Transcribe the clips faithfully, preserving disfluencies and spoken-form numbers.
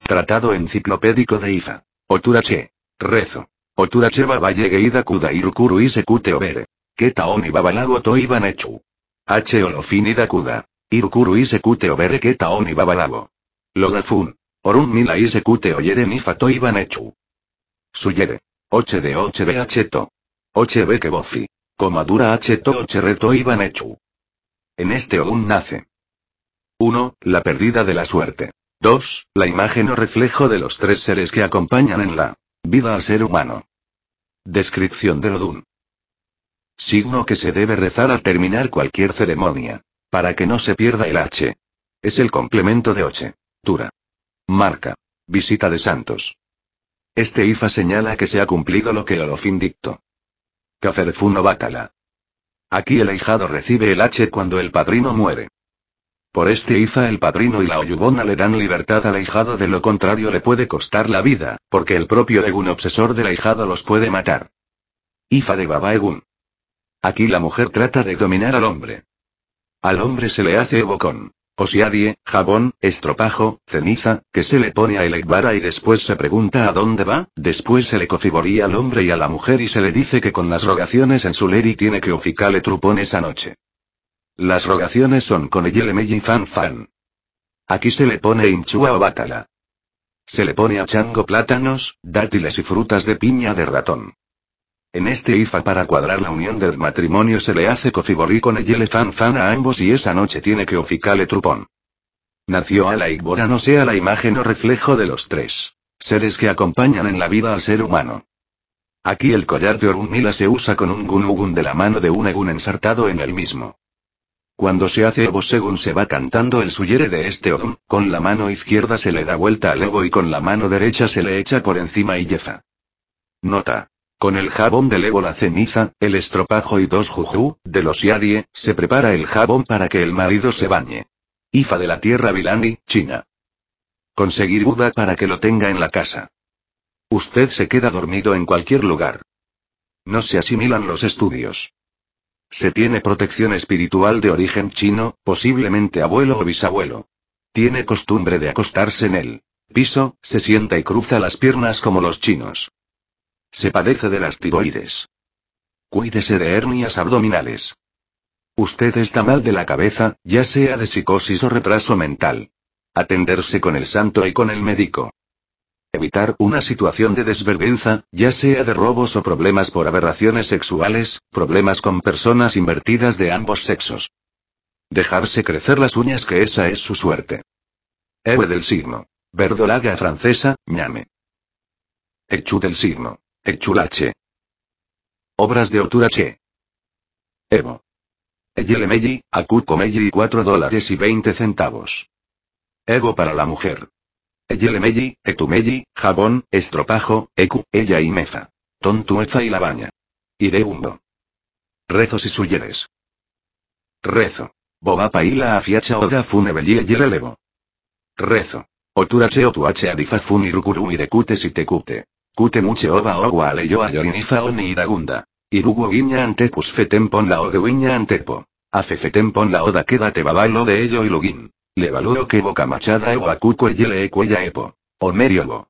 Tratado enciclopédico de Ifa. Oturache. Rezo. Oturache babaye geida kuda irukuru isekute obere. Keta oni babalago to iban echu. H olofinida kuda. Irukuru isekute obere keta oni babalago. Logafun. Orun mila isekute oyere nifa to iban echu. Suyere. Oche de oche de acheto. Oche be que bofi. Comadura acheto oche reto iban echu. En este Ogún nace. uno. La pérdida de la suerte. dos. La imagen o reflejo de los tres seres que acompañan en la vida al ser humano. Descripción del Odún. Signo que se debe rezar al terminar cualquier ceremonia. Para que no se pierda el H. Es el complemento de Oche. Tura. Marca. Visita de santos. Este Ifa señala que se ha cumplido lo que Olofin dictó. Caferfuno Bátala. Aquí el ahijado recibe el H cuando el padrino muere. Por este Ifa el padrino y la Oyubona le dan libertad al ahijado, de lo contrario le puede costar la vida, porque el propio Egún obsesor del ahijado los puede matar. Ifa de Baba Egún. Aquí la mujer trata de dominar al hombre. Al hombre se le hace Ebo con osiadie, jabón, estropajo, ceniza, que se le pone a Elekbara y después se pregunta a dónde va, después se le cociboría al hombre y a la mujer y se le dice que con las rogaciones en su leri tiene que oficale trupón esa noche. Las rogaciones son con Eyelemeyi fan fan. Aquí se le pone hinchua o bátala. Se le pone a chango plátanos, dátiles y frutas de piña de ratón. En este Ifa para cuadrar la unión del matrimonio se le hace cociborí con Eyele fan fan a ambos y esa noche tiene que oficale trupón. Nació a la Igbora no sea la imagen o reflejo de los tres seres que acompañan en la vida al ser humano. Aquí el collar de Orunmila se usa con un gunugun de la mano de un Egún ensartado en el mismo. Cuando se hace Ebo según se va cantando el suyere de este Odún, con la mano izquierda se le da vuelta al Ebo y con la mano derecha se le echa por encima y yefa. Nota. Con el jabón del Ebo, la ceniza, el estropajo y dos juju, de los yadie, se prepara el jabón para que el marido se bañe. Ifa de la tierra Vilani, China. Conseguir Buda para que lo tenga en la casa. Usted se queda dormido en cualquier lugar. No se asimilan los estudios. Se tiene protección espiritual de origen chino, posiblemente abuelo o bisabuelo. Tiene costumbre de acostarse en el piso, se sienta y cruza las piernas como los chinos. Se padece de las tiroides. Cuídese de hernias abdominales. Usted está mal de la cabeza, ya sea de psicosis o retraso mental. Atenderse con el santo y con el médico. Evitar una situación de desvergüenza, ya sea de robos o problemas por aberraciones sexuales, problemas con personas invertidas de ambos sexos. Dejarse crecer las uñas, que esa es su suerte. Héroe del signo. Verdolaga francesa, ñame. Echu del signo. Echulache. Obras de Oturache. Evo. Eyelemeyi, Akukomeyi cuatro dólares y veinte centavos. Evo para la mujer. Eyelemeyi, Etumeyi, jabón, estropajo, Eku, ella y mefa. Tontuefa y la baña. Ireundo. Rezos y suyeres. Rezo. Bobapa ila afiacha oda funebelli eyelelevo. Rezo. Oturache otuache adifa fun irukuru irekute sitekute. Kute muche oba ogua aleyo ayorinifa oni iragunda. Irugu guiña antepus fetempon la ode guiña antepo. Afefetempon la oda quédate babalo de ello y lugin. Le valuro que boca machada evo akuko eyele e cuella epo. Omeriobo.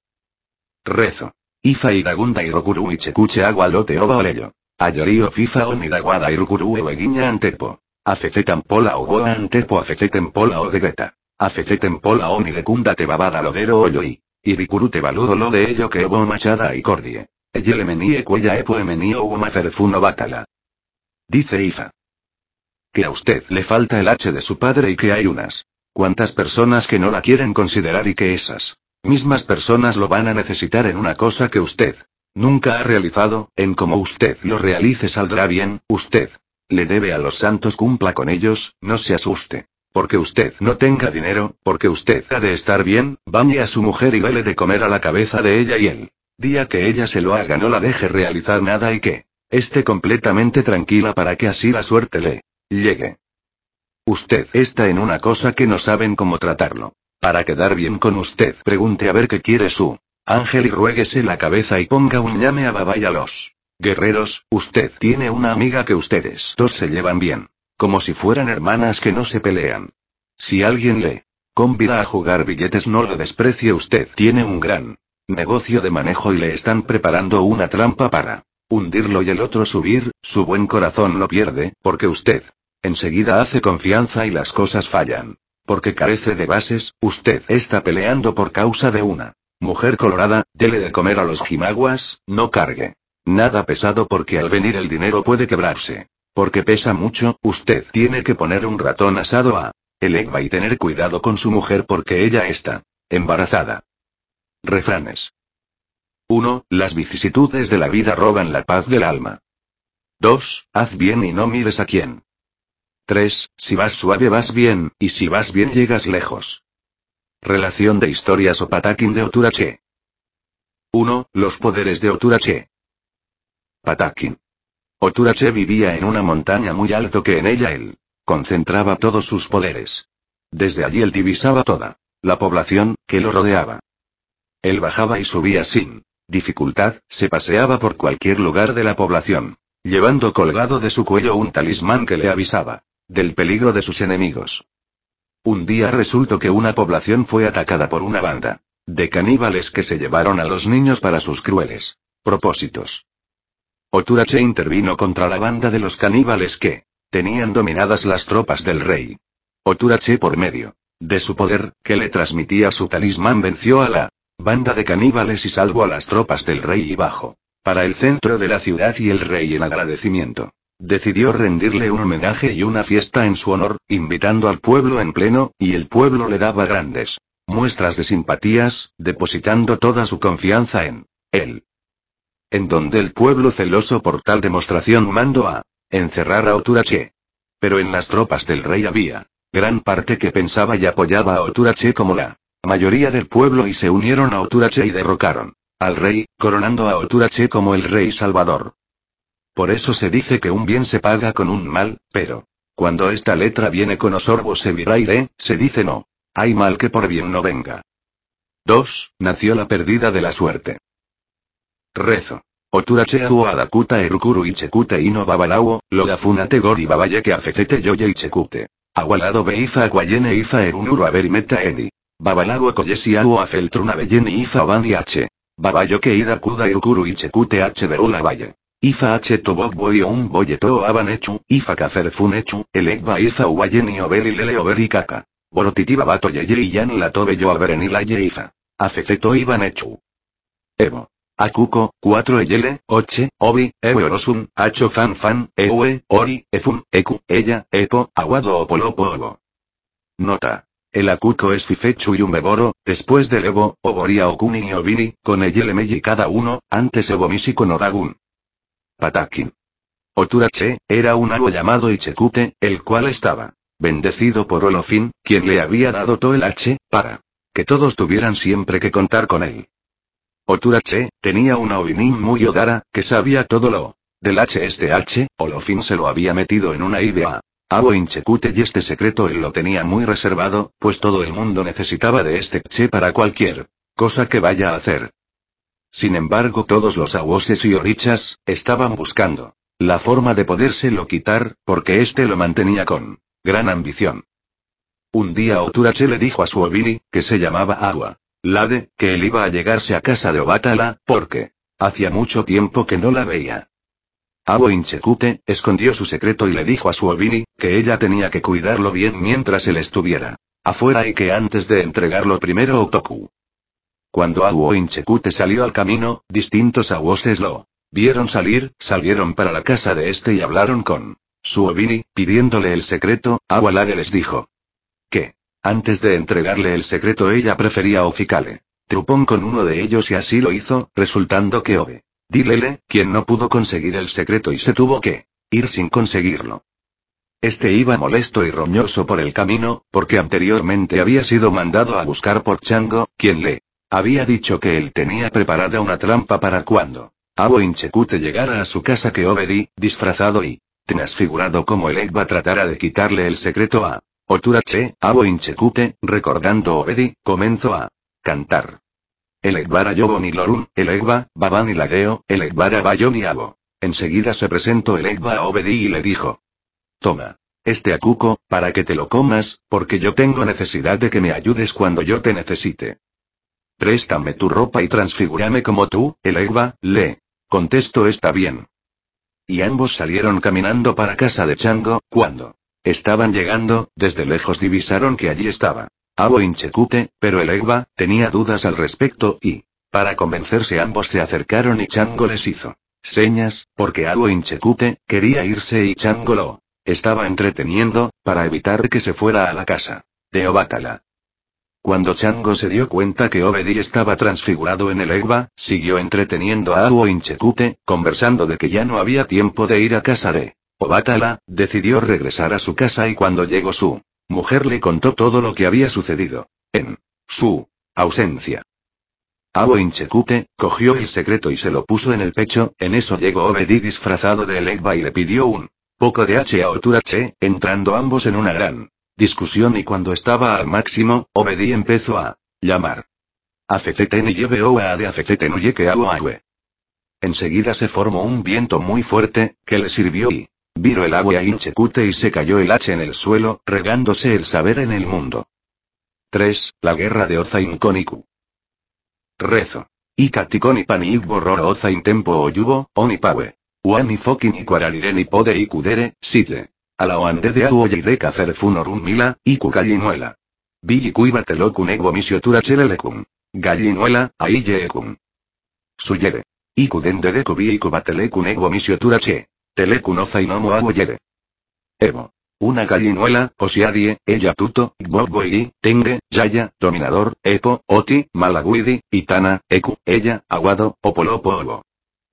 Rezo. Ifa iragunda irokuru ichekuche agua lote oba oleyo. Ayorio fifa oniraguada irukuru ewe guiña antepo. Afefetampola ogoa antepo afefetempola odegeta. Afefetempola onirecunda te babada lodero oyoi. Irikuru te valudo lo de ello que obo machada y cordie. Eyele menie cuella epo emenio uoma ferfuno bátala. Dice Ifa. Que a usted le falta el H de su padre y que hay unas cuantas personas que no la quieren considerar y que esas mismas personas lo van a necesitar en una cosa que usted nunca ha realizado, en como usted lo realice saldrá bien, usted le debe a los santos, cumpla con ellos, no se asuste. Porque usted no tenga dinero, porque usted ha de estar bien, bañe a su mujer y dele de comer a la cabeza de ella y el día que ella se lo haga no la deje realizar nada y que esté completamente tranquila para que así la suerte le llegue. Usted está en una cosa que no saben cómo tratarlo. Para quedar bien con usted, pregunte a ver qué quiere su ángel y ruéguese la cabeza y ponga un llame a Baba y a los guerreros. Usted tiene una amiga que ustedes dos se llevan bien. Como si fueran hermanas que no se pelean. Si alguien le Convida a jugar billetes, no lo desprecie usted. Tiene un gran negocio de manejo y le están preparando una trampa para hundirlo y el otro subir, su buen corazón lo pierde, porque usted enseguida hace confianza y las cosas fallan. Porque carece de bases, usted está peleando por causa de una mujer colorada, dele de comer a los jimaguas, no cargue nada pesado porque al venir el dinero puede quebrarse. Porque pesa mucho, usted tiene que poner un ratón asado a el Egba y tener cuidado con su mujer porque ella está embarazada. Refranes. uno. Las vicisitudes de la vida roban la paz del alma. dos. Haz bien y no mires a quién. tres. Si vas suave vas bien, y si vas bien llegas lejos. Relación de historias o Patakin de Oturache. uno. Los poderes de Oturache. Patakin. Oturache vivía en una montaña muy alto que en ella él concentraba todos sus poderes. Desde allí él divisaba toda la población que lo rodeaba. Él bajaba y subía sin dificultad, se paseaba por cualquier lugar de la población, llevando colgado de su cuello un talismán que le avisaba del peligro de sus enemigos. Un día resultó que una población fue atacada por una banda de caníbales que se llevaron a los niños para sus crueles propósitos. Oturache intervino contra la banda de los caníbales que tenían dominadas las tropas del rey. Oturache, por medio de su poder, que le transmitía su talismán, venció a la banda de caníbales y salvó a las tropas del rey y bajó para el centro de la ciudad y el rey en agradecimiento decidió rendirle un homenaje y una fiesta en su honor, invitando al pueblo en pleno, y el pueblo le daba grandes muestras de simpatías, depositando toda su confianza en él. En donde el pueblo, celoso por tal demostración, mandó a encerrar a Oturache. Pero en las tropas del rey había gran parte que pensaba y apoyaba a Oturache como la mayoría del pueblo y se unieron a Oturache y derrocaron al rey, coronando a Oturache como el rey salvador. Por eso se dice que un bien se paga con un mal, pero cuando esta letra viene con osorbo seviraire, se dice no hay mal que por bien no venga. dos. Nació la perdida de la suerte. Rezo. Oturache ahu adakuta erukuru ichekute ino babalao, lodafunate gori babaye que afecete yoye ichekute. Agualado beifa aguayene ifa erunuru averimeta eni. Babalao koyesi ahu afeltruna belleni ifa bani h. Babayo que ida kuda erukuru ichekute h beula valle. Ifa h tobok boy un boyeto aban hechu, ifa kaferfun hechu, elegba ifa uayeni obeli lele oberi kaka. Borotiti babato yeye y yan la tobe yo avereni la ye ifa. Afeceto iban hechu. Evo. Akuko, cuatro eyele, oche, obi, ewe orosun, acho fan fan, ewe, ori, efun, eku, ella, epo, aguado o polopo obo. Nota. El akuko es fifechu y un beboro, después del evo, oboria okuni y obiri, con eyele meyi cada uno, antes ebomisi con oragun. Patakin. Oturache, era un ago llamado Ichekute, el cual estaba bendecido por Olofin, quien le había dado todo el H, para que todos tuvieran siempre que contar con él. Oturache tenía una Oinin muy odara, que sabía todo lo del H. Este H, Olofin se lo había metido en una idea a Abo Inchekute y este secreto él lo tenía muy reservado, pues todo el mundo necesitaba de este Che para cualquier cosa que vaya a hacer. Sin embargo, todos los Awoses y Orichas estaban buscando la forma de podérselo quitar, porque este lo mantenía con gran ambición. Un día Oturache le dijo a su Obiri, que se llamaba Agua Lade, que él iba a llegarse a casa de Obatala, porque hacía mucho tiempo que no la veía. Abo Inchekute escondió su secreto y le dijo a su Obiri, que ella tenía que cuidarlo bien mientras él estuviera afuera y que antes de entregarlo primero Otoku. Cuando Abo Inchekute salió al camino, distintos Awoses lo vieron salir, salieron para la casa de este y hablaron con su Obiri, pidiéndole el secreto. Agua Lade les dijo que antes de entregarle el secreto ella prefería Oficale Trupón con uno de ellos y así lo hizo, resultando que Obe Dilele, quien no pudo conseguir el secreto y se tuvo que ir sin conseguirlo. Este iba molesto y roñoso por el camino, porque anteriormente había sido mandado a buscar por Chango, quien le había dicho que él tenía preparada una trampa para cuando Abo Inchekute llegara a su casa que Obedi, disfrazado y transfigurado como el Egba, tratara de quitarle el secreto a Oturache. Abo Inchekute, recordando Obedi, comenzó a cantar. El Egbara Yobon y Lorun, el Egba, Baban y Lageo, el Egbara Bayon y Abo. Enseguida se presentó el Egba a Obedi y le dijo: Toma Este acuco, para que te lo comas, porque yo tengo necesidad de que me ayudes cuando yo te necesite. Préstame tu ropa y transfigúrame como tú, Elegba, le. Contestó está bien. Y ambos salieron caminando para casa de Chango, cuando estaban llegando, desde lejos divisaron que allí estaba Awo Inchekute, pero Elegba tenía dudas al respecto y, para convencerse ambos se acercaron y Chango les hizo señas, porque Awo Inchekute quería irse y Chango lo estaba entreteniendo, para evitar que se fuera a la casa de Obatala. Cuando Chango se dio cuenta que Obedi estaba transfigurado en el Egba, siguió entreteniendo a Awo Inchekute, conversando de que ya no había tiempo de ir a casa de Obatala, decidió regresar a su casa y cuando llegó su mujer le contó todo lo que había sucedido en su ausencia. Awo Inchekute cogió el secreto y se lo puso en el pecho, en eso llegó Obedi disfrazado de Elegba y le pidió un poco de H a Oturache, entrando ambos en una gran discusión y cuando estaba al máximo, Obedi empezó a llamar. Afefeten y lleveo a de Afefeten uye que Awo Awe. Enseguida se formó un viento muy fuerte, que le sirvió y viro el agua a Inchekute y se cayó el H en el suelo, regándose el saber en el mundo. tres. La guerra de Ozain con Iku. Rezo. Ikatikon y pani borroro Ozain tempo oyubo, onipawe. Uani fokin y cuaraliren y pode y kudere, sille. A la oande de agu oyeireka hacer funorun mila, iku gallinuela. Vi y cuiba telokun ego misiotura chelelekun. Gallinuela, aille ekun. Suyere. Iku dende de kubi iku batelekun ego misiotura che. Telekun ozainomo agu yere. Evo. Una gallinuela, osiadie, ella tuto, gbogboiri, tenge, yaya, dominador, epo, oti, malaguidi, itana, eku, ella, aguado, opolopo ogo.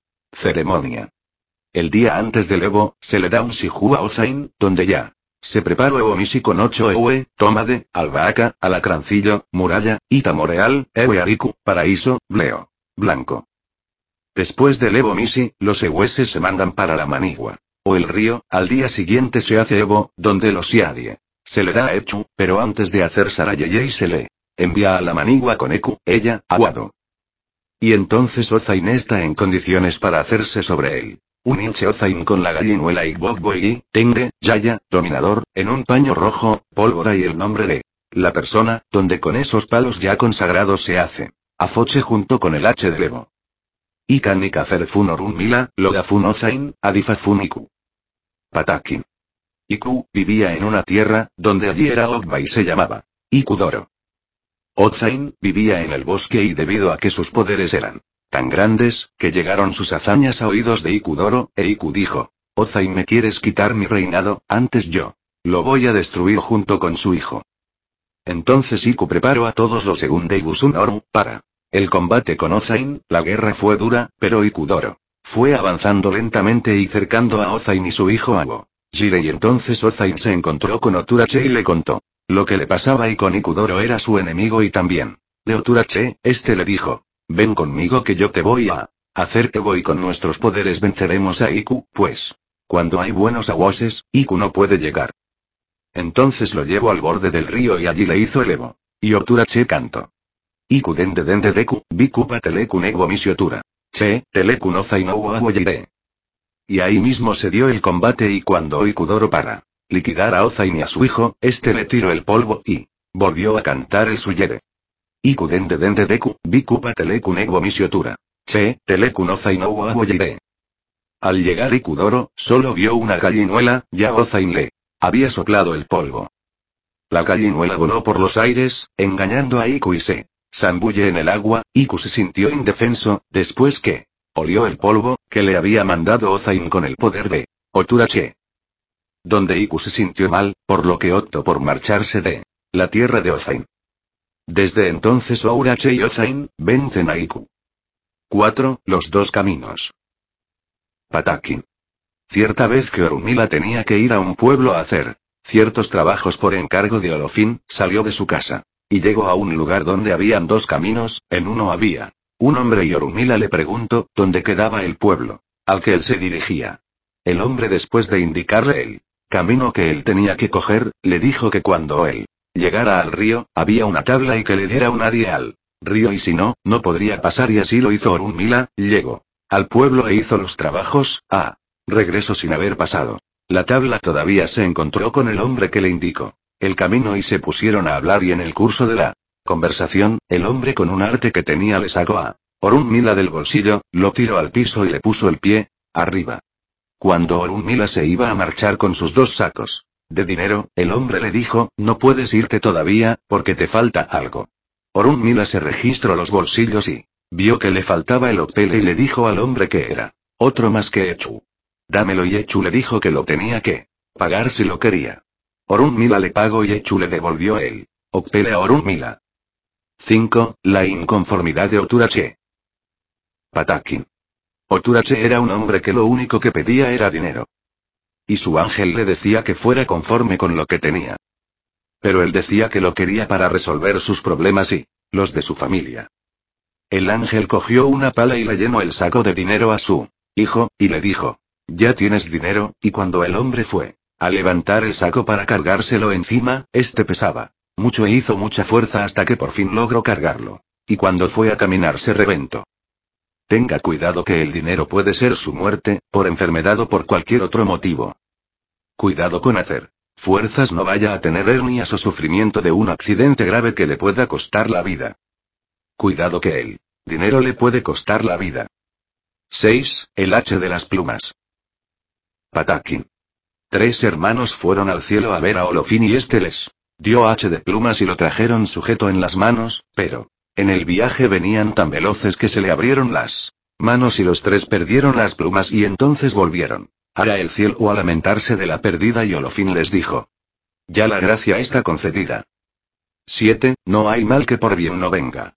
Ceremonia. El día antes del Evo, se le da un siju a Ozain, donde ya se preparó Ewomisi con ocho ewe, tomade, albahaca, alacrancillo, muralla, itamoreal, ewe ariku, paraíso, bleo, blanco. Después del Ewomisi, los eweses se mandan para la manigua, o el río, al día siguiente se hace Evo, donde los siadie se le da a Echu, pero antes de hacer Sarayeye se le envía a la manigua con Eku, ella, aguado. Y entonces Ozain está en condiciones para hacerse sobre él. Un hinche Ozain con la gallinuela y Gbogboigi, Tenge, Yaya, dominador, en un paño rojo, pólvora y el nombre de la persona, donde con esos palos ya consagrados se hace afoche junto con el H de Evo. Ikan y Kafer Funorun Mila, Logafun Ozain, Adifafun Iku. Patakin. Iku vivía en una tierra, donde allí era Ogba y se llamaba Ikudoro. Ozain vivía en el bosque y debido a que sus poderes eran tan grandes, que llegaron sus hazañas a oídos de Ikudoro, e Iku dijo, Ozain me quieres quitar mi reinado, antes yo lo voy a destruir junto con su hijo. Entonces Iku preparó a todos los Segundeibusunoru, para el combate con Ozain. La guerra fue dura, pero Ikudoro fue avanzando lentamente y cercando a Ozain y su hijo Awo Jire y entonces Ozain se encontró con Oturache y le contó lo que le pasaba y con Ikudoro era su enemigo y también de Oturache, este le dijo, ven conmigo que yo te voy a hacer que voy con nuestros poderes venceremos a Iku, pues cuando hay buenos awoses, Iku no puede llegar. Entonces lo llevo al borde del río y allí le hizo el Evo. Y Oturache cantó. Iku dende dende deku, biku patelekun ego misiotura. Che, telekun Ozain no awoyire. Y ahí mismo se dio el combate y cuando Ikudoro para liquidar a Ozain y a su hijo, este le tiró el polvo y volvió a cantar el suyere. Iku dende dende deku, biku patelekun ego misiotura. Che, telekun Ozain no awoyire. Al llegar Ikudoro, solo vio una gallinuela, ya Ozain le había soplado el polvo. La gallinuela voló por los aires, engañando a Iku y se zambulle en el agua. Iku se sintió indefenso, después que olió el polvo, que le había mandado Ozain con el poder de Oturache. Donde Iku se sintió mal, por lo que optó por marcharse de la tierra de Ozain. Desde entonces Ourache y Ozain vencen a Iku. cuatro. Los dos caminos. Patakin. Cierta vez que Orunmila tenía que ir a un pueblo a hacer ciertos trabajos por encargo de Olofin, salió de su casa y llegó a un lugar donde habían dos caminos. En uno había un hombre y Orunmila le preguntó dónde quedaba el pueblo al que él se dirigía. El hombre, después de indicarle el camino que él tenía que coger, le dijo que cuando él llegara al río, había una tabla y que le diera un nadie al río y si no, no podría pasar y así lo hizo Orunmila, llegó al pueblo e hizo los trabajos, a regreso sin haber pasado La tabla todavía se encontró con el hombre que le indicó el camino y se pusieron a hablar, y en el curso de la conversación, el hombre con un arte que tenía le sacó a Orunmila del bolsillo, lo tiró al piso y le puso el pie arriba. Cuando Orunmila se iba a marchar con sus dos sacos de dinero, el hombre le dijo, no puedes irte todavía, porque te falta algo. Orunmila se registró los bolsillos y vio que le faltaba el opele y le dijo al hombre que era otro más que Echu. Dámelo, y Echu le dijo que lo tenía que pagar si lo quería. Orunmila le pagó y Echu le devolvió el opele a Orunmila. cinco. La inconformidad de Oturache. Patakin. Oturache era un hombre que lo único que pedía era dinero. Y su ángel le decía que fuera conforme con lo que tenía. Pero él decía que lo quería para resolver sus problemas y los de su familia. El ángel cogió una pala y le llenó el saco de dinero a su hijo, y le dijo, ya tienes dinero, y cuando el hombre fue a levantar el saco para cargárselo encima, este pesaba mucho e hizo mucha fuerza hasta que por fin logró cargarlo. Y cuando fue a caminar se reventó. Tenga cuidado, que el dinero puede ser su muerte, por enfermedad o por cualquier otro motivo. Cuidado con hacer fuerzas, no vaya a tener hernias o sufrimiento de un accidente grave que le pueda costar la vida. Cuidado, que el dinero le puede costar la vida. seis. El hache de las plumas. Patakin. Tres hermanos fueron al cielo a ver a Olofin y este les dio hache de plumas y lo trajeron sujeto en las manos, pero en el viaje venían tan veloces que se le abrieron las manos y los tres perdieron las plumas y entonces volvieron a el cielo a lamentarse de la pérdida, y Olofin les dijo, ya la gracia está concedida. siete. No hay mal que por bien no venga.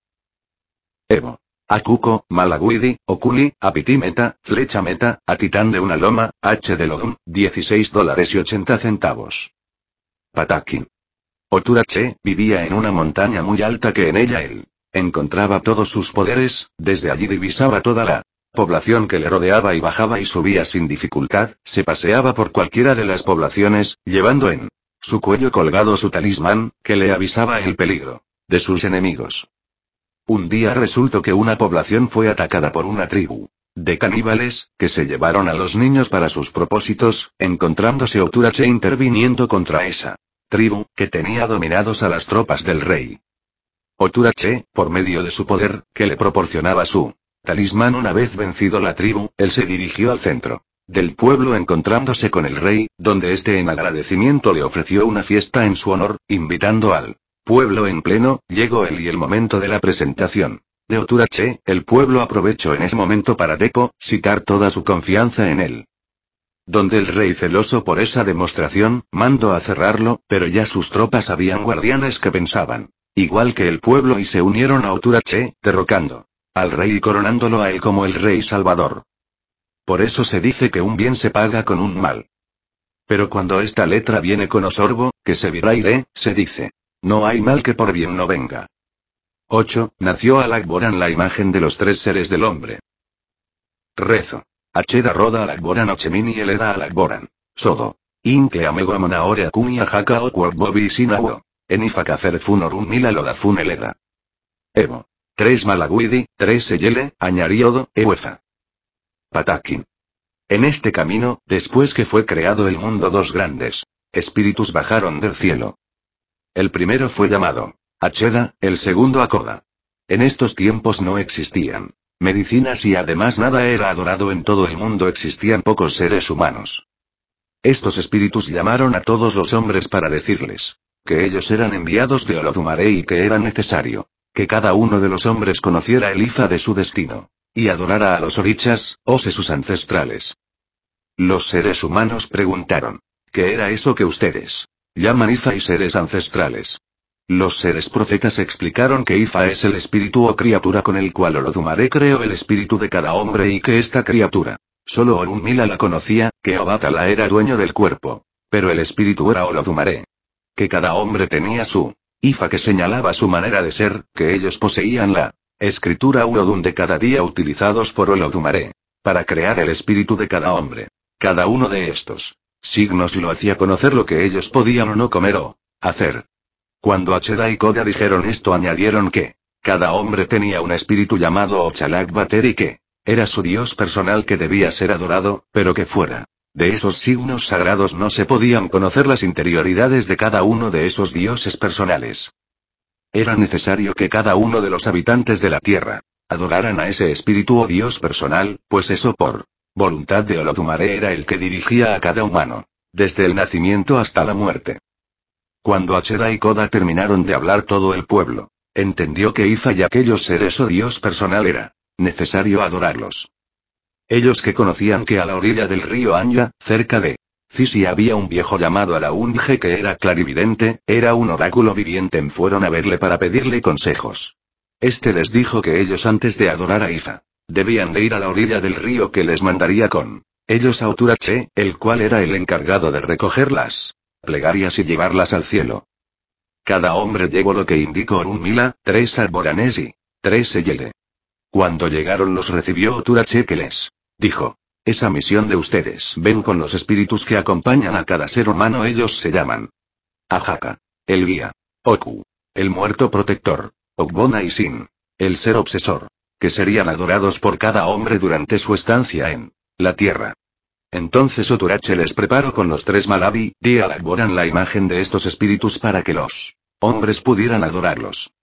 Evo. Akuko, Malaguidi, Okuli, Apitimeta, Flecha Meta, a Titán de una loma, H de Lodum, dieciséis dólares y ochenta centavos. Patakin. Oturache vivía en una montaña muy alta que en ella él encontraba todos sus poderes, desde allí divisaba toda la población que le rodeaba y bajaba y subía sin dificultad, se paseaba por cualquiera de las poblaciones, llevando en su cuello colgado su talismán, que le avisaba el peligro de sus enemigos. Un día resultó que una población fue atacada por una tribu de caníbales, que se llevaron a los niños para sus propósitos, encontrándose Oturache interviniendo contra esa tribu, que tenía dominados a las tropas del rey. Oturache, por medio de su poder, que le proporcionaba su talismán, una vez vencido la tribu, él se dirigió al centro del pueblo encontrándose con el rey, donde este en agradecimiento le ofreció una fiesta en su honor, invitando al pueblo en pleno. Llegó él y el momento de la presentación de Oturache, el pueblo aprovechó en ese momento para depositar toda su confianza en él. Donde el rey, celoso por esa demostración, mandó a cerrarlo, pero ya sus tropas habían guardianes que pensaban igual que el pueblo y se unieron a Oturache, derrocando al rey y coronándolo a él como el rey salvador. Por eso se dice que un bien se paga con un mal. Pero cuando esta letra viene con osorbo, que se viraire, se dice, no hay mal que por bien no venga. ocho. Nació Alakboran, la imagen de los tres seres del hombre. Rezo. Acheda roda Alakboran ochemini eleda Alakboran. Sodo. Inke amego amonaore akuni ajaka okword bobi sinawo. Enifakafer fun Orunmila lodafun eleda. Evo. tres Malaguidi, tres Eyele, añariodo, Ewefa. Patakin. En este camino, después que fue creado el mundo, dos grandes espíritus bajaron del cielo. El primero fue llamado Acheda, el segundo Akoda. En estos tiempos no existían medicinas y además nada era adorado en todo el mundo, existían pocos seres humanos. Estos espíritus llamaron a todos los hombres para decirles que ellos eran enviados de Olodumare y que era necesario que cada uno de los hombres conociera el Ifa de su destino y adorara a los orichas, ose sus ancestrales. Los seres humanos preguntaron, ¿qué era eso que ustedes llaman Ifa y seres ancestrales? Los seres profetas explicaron que Ifa es el espíritu o criatura con el cual Olodumare creó el espíritu de cada hombre y que esta criatura solo Orunmila la conocía, que Obatala era dueño del cuerpo, pero el espíritu era Olodumare. Que cada hombre tenía su Ifa que señalaba su manera de ser, que ellos poseían la escritura Urodun de cada día utilizados por Olodumare para crear el espíritu de cada hombre. Cada uno de estos signos lo hacía conocer lo que ellos podían o no comer o hacer. Cuando Acheda y Koda dijeron esto, añadieron que cada hombre tenía un espíritu llamado Ochalak Bater y que era su dios personal que debía ser adorado, pero que fuera De esos signos sagrados no se podían conocer las interioridades de cada uno de esos dioses personales. Era necesario que cada uno de los habitantes de la tierra adoraran a ese espíritu o dios personal, pues eso por voluntad de Olodumare era el que dirigía a cada humano, desde el nacimiento hasta la muerte. Cuando Hacheda y Koda terminaron de hablar, todo el pueblo entendió que Ifa y aquellos seres o dios personal era necesario adorarlos. Ellos que conocían que a la orilla del río Anya, cerca de Cisi, había un viejo llamado Alaunje que era clarividente, era un oráculo viviente, fueron a verle para pedirle consejos. Este les dijo que ellos, antes de adorar a Ifa, debían de ir a la orilla del río, que les mandaría con ellos a Oturache, el cual era el encargado de recoger las plegarias y llevarlas al cielo. Cada hombre llevó lo que indicó Orunmila, tres alboranes y tres eyele. Cuando llegaron los recibió Oturache, que les dijo: esa misión de ustedes, ven con los espíritus que acompañan a cada ser humano, ellos se llaman Ajaka, el guía; Oku, el muerto protector; Okbona y Sin, el ser obsesor, que serían adorados por cada hombre durante su estancia en la tierra. Entonces Oturache les preparó con los tres Malabi, y elaboran la imagen de estos espíritus para que los hombres pudieran adorarlos.